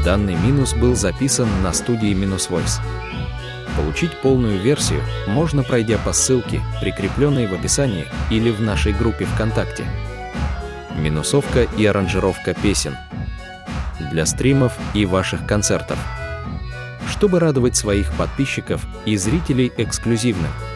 Данный минус был записан на студии Minus Voice. Получить полную версию можно, пройдя по ссылке, прикрепленной в описании или в нашей группе ВКонтакте. Минусовка и аранжировка песен для стримов и ваших концертов. Чтобы радовать своих подписчиков и зрителей эксклюзивным,